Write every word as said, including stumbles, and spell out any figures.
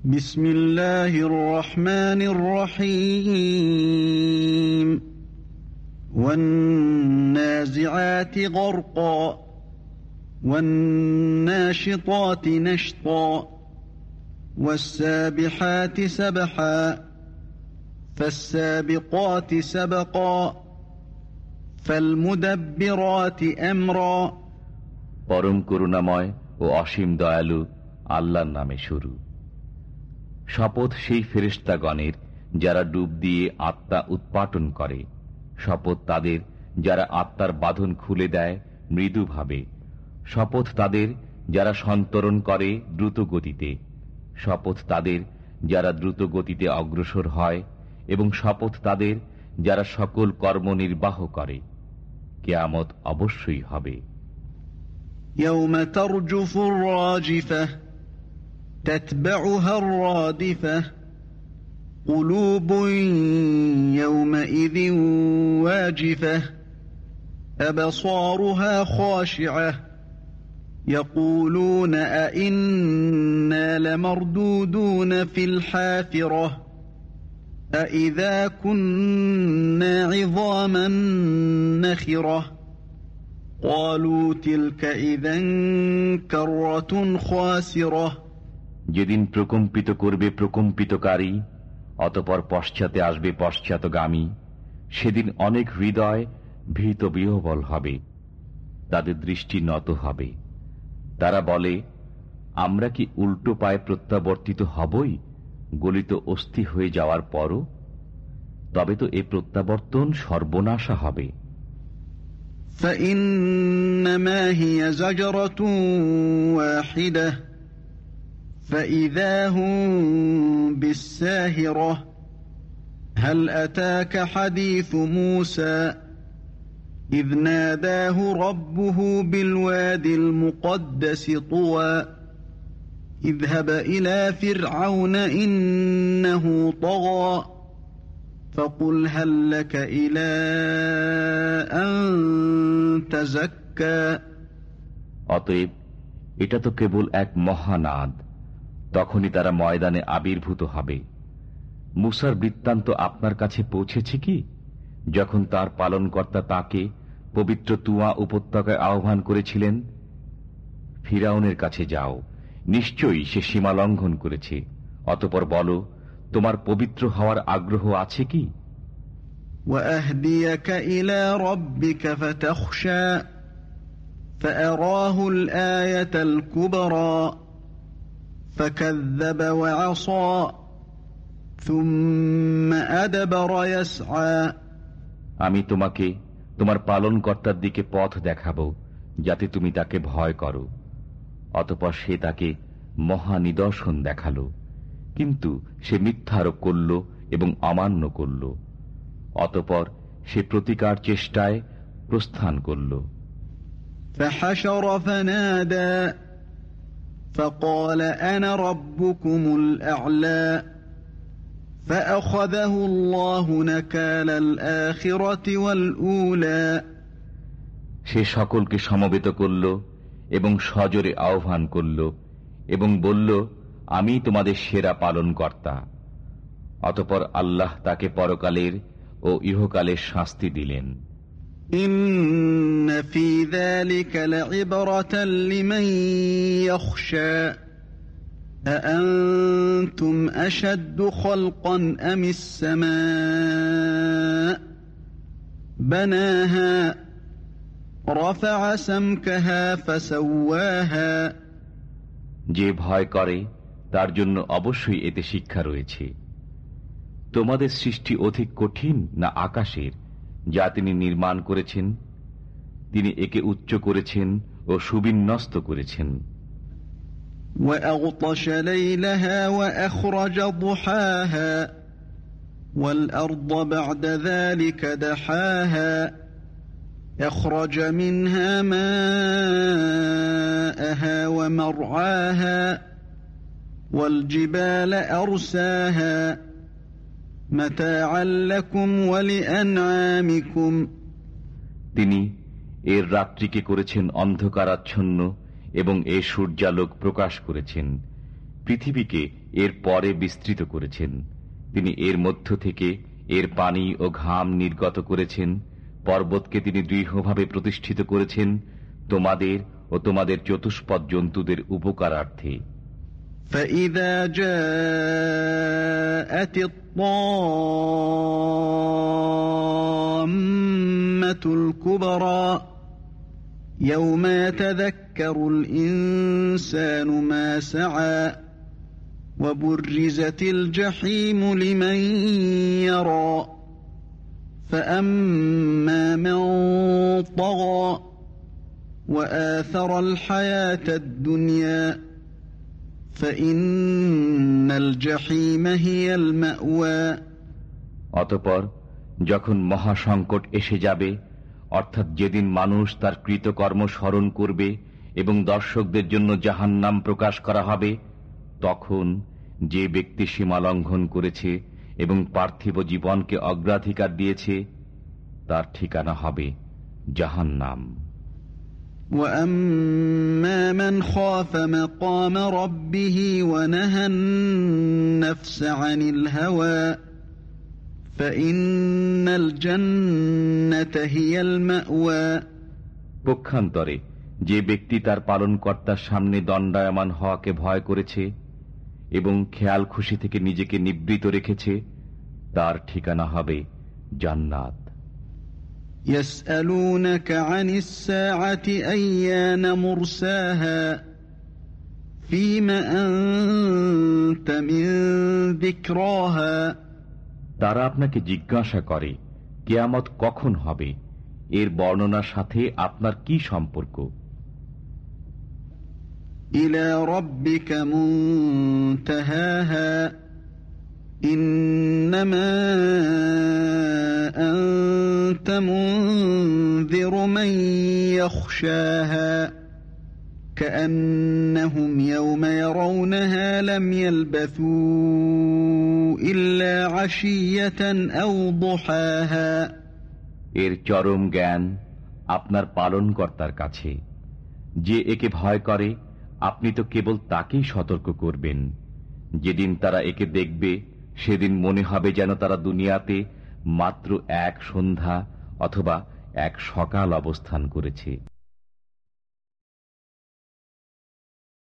বিসমিল্লাহির রহমানির রহিম ওয়ান-নাযিআতি গরকা ওয়ান-নাশিতাতি নাশতা ওয়াস-সাবিহাতি সাবহা ফাস-সাবিকাতি সাবকা ফাল-মুদাব্বিরাতি আমরা। পরম করুণাময় ও অসীম দয়ালু আল্লাহর নামে শুরু। শপথ সেই ফেরেশতাগণের যারা ডুব দিয়ে আত্মা উৎপাটন করে, শপথ তাদের যারা আত্মার বাঁধন খুলে দেয় মৃদুভাবে, শপথ তাদের যারা সন্তরণ করে দ্রুত গতিতে, শপথ তাদের যারা দ্রুত গতিতে অগ্রসর হয়, এবং শপথ তাদের যারা সকল কর্ম নির্বাহ করে। কিয়ামত অবশ্যই হবে। ইয়াউমা তারজুফুর রাজিফাহ তাতবাউহা আর-রাদিফাহ কুলুবুন ইয়াওমাইযিন ওয়াজিফাহ আবসারুহা খাশিআহ ইয়াকুলুনা আইন্না লামারদুদুনা ফিল হাফিরাহ আইযা কুন্না ইযামান নাখিরাহ ক্বালু তিলকা ইযান কাররাতুন খাসিরাহ। যেদিন প্রকম্পিত করবে প্রকম্পিতকারী, অতঃপর পশ্চাতে আসবে পশ্চাৎগামী, সেদিন অনেক হৃদয় ভীত বিহ্বল হবে, তাদের দৃষ্টি নত হবে। তারা বলে, আমরা কি উল্টো পায়ে প্রত্যাবর্তিত হবই গলিত অস্থি হয়ে যাওয়ার পরও? তবে তো এ প্রত্যাবর্তন সর্বনাশা হবে। فإنما هي زجرة واحدة فإذا هم بالساهرة هل أتاك حديث موسى إذ ناداه ربه بالوادي المقدس طوى اذهب إلى فرعون إنه طغى فقل هل لك إلى أن تزكى। অতএব এটা তো কেবল এক মহানাদ, তখনই তারা ময়দানে আবির্ভূত হবে। মুসার বৃত্তান্ত আপনার কাছে পৌঁছেছে কি, যখন তার পালনকর্তা তাকে পবিত্র তুয়া উপত্যকায় আহ্বান করেছিলেন, ফিরাউনের কাছে যাও, নিশ্চয়ই সে সীমা লঙ্ঘন করেছে, অতঃপর বলো তোমার পবিত্র হওয়ার আগ্রহ আছে কি? وَأَهْدِيَكَ إِلَى رَبِّكَ فَتَخْشَى فَأَرَاهُ الْآيَةَ الْكُبْرَى فَكَذَّبَ وَعَصَى ثُمَّ أَدْبَرَ يَسْعَى। আমি তোমাকে তোমার পালনকর্তার দিকে পথ দেখাবো, যাতে তুমি তাকে ভয় করো। অতঃপর সে তাকে মহা নিদর্শন দেখালো, কিন্তু সে মিথ্যারোপ করল এবং অমান্য করল। অতঃপর সে প্রতিকার চেষ্টায় প্রস্থান করল। فحشر فنادى فقال أنا ربكم الأعلى فأخذه الله نكال الآخرة والأولى। সে সকলকে সমবেত করল এবং সজোরে আহ্বান করল এবং বলল, আমি তোমাদের সেরা পালনকর্তা। অতঃপর আল্লাহ তাকে পরকালের ও ইহকালের শাস্তি দিলেন। ইন্না ফী যালিকা লাইবরাতান লিমান ইয়াখশা আআনতুম আশাদ্দু খালকান আমিস সামাa'u বানাহা রাফা'a সামকাহা ফাসাওয়াহা। যে ভয় করে তার জন্য অবশ্যই এতে শিক্ষা রয়েছে। তোমাদের সৃষ্টি অধিক কঠিন না আকাশের, যা তিনি নির্মাণ করেছেন? তিনি একে উচ্চ করেছেন ও সুবিন্যস্ত করেছেন। وَأَغْطَشَ لَيْلَهَا وَأَخْرَجَ ضُحَاهَا وَالْأَرْضَ بَعْدَ ذَلِكَ دَحَاهَا أَخْرَجَ مِنْهَا مَاءَهَا وَمَرْعَاهَا وَالْجِبَالَ أَرْسَاهَا مَتَاعًا لَكُمْ وَلِأَنْعَامِكُمْ। তিনি এর রাত্রিকে করেছেন অন্ধকারাচ্ছন্ন এবং এ সূর্যালোক প্রকাশ করেছেন। পৃথিবীকে এর পরে বিস্তৃত করেছেন। তিনি এর মধ্য থেকে এর পানি ও ঘাম নির্গত করেছেন। পর্বতকে তিনি দৃঢ়ভাবে প্রতিষ্ঠিত করেছেন তোমাদের ও তোমাদের চতুষ্পদ জন্তুদের উপকারার্থে। فَإِذَا جَاءَتِ الطَّامَّةُ الْكُبْرَى يَوْمَ يَتَذَكَّرُ الْإِنسَانُ مَا سَعَى وَبُرِّزَتِ الْجَحِيمُ لِمَنْ يَرَى فَأَمَّا مَنْ طَغَى وَآثَرَ الْحَيَاةَ الدُّنْيَا فَإِنَّ الْجَحِيمَ هِيَ الْمَأْوَى। অতঃপর যখন মহাসংকট এসে যাবে, অর্থাৎ যেদিন মানুষ তার কৃতকর্ম স্মরণ করবে এবং দর্শকদের জন্য জাহান্নাম প্রকাশ করা হবে, তখন যে ব্যক্তি সীমা লঙ্ঘন করেছে এবং পার্থিব জীবনকে অগ্রাধিকার দিয়েছে তার ঠিকানা হবে জাহান্নাম। وَأَمَّا مَنْ خَافَ مَقَامَ رَبِّهِ وَنَهَى النَّفْسَ عَنِ الْهَوَى فَإِنَّ الْجَنَّةَ هِيَ الْمَأْوَى। পক্ষান্তরে যে ব্যক্তি তার পালনকর্তার সামনে দণ্ডায়মান হওয়াকে ভয় করেছে এবং খেয়াল খুশি থেকে নিজেকে নিবৃত রেখেছে, তার ঠিকানা হবে জান্নাত। يَسْأَلُونَكَ عَنِ السَّاعَةِ أَيَّانَ مُرْسَاهَا فِيمَ أَنْتَ مِنْ ذِكْرَاهَا। তারা আপনাকে জিজ্ঞাসা করে কিয়ামত কখন হবে, এর বর্ণনার সাথে আপনার কি সম্পর্ক? إِلَى رَبِّكَ مُنْتَهَاهَا إِنَّمَا أَنْتَ مُنْذِرُ مَنْ يَخْشَاهَا كَأَنَّهُمْ يَوْمَ يَرَوْنَهَا لَمْ يَلْبَثُوا إِلَّا عَشِيَّةً أَوْ ضُحَاهَا। এর চরম জ্ঞান আপনার পালনকর্তার কাছে। যে একে ভয় করে আপনি তো কেবল তাকেই সতর্ক করবেন। যেদিন তারা একে দেখবে সেদিন মনে হবে যেন তারা দুনিয়াতে মাত্র এক সন্ধ্যা অথবা এক সকাল অবস্থান করেছে।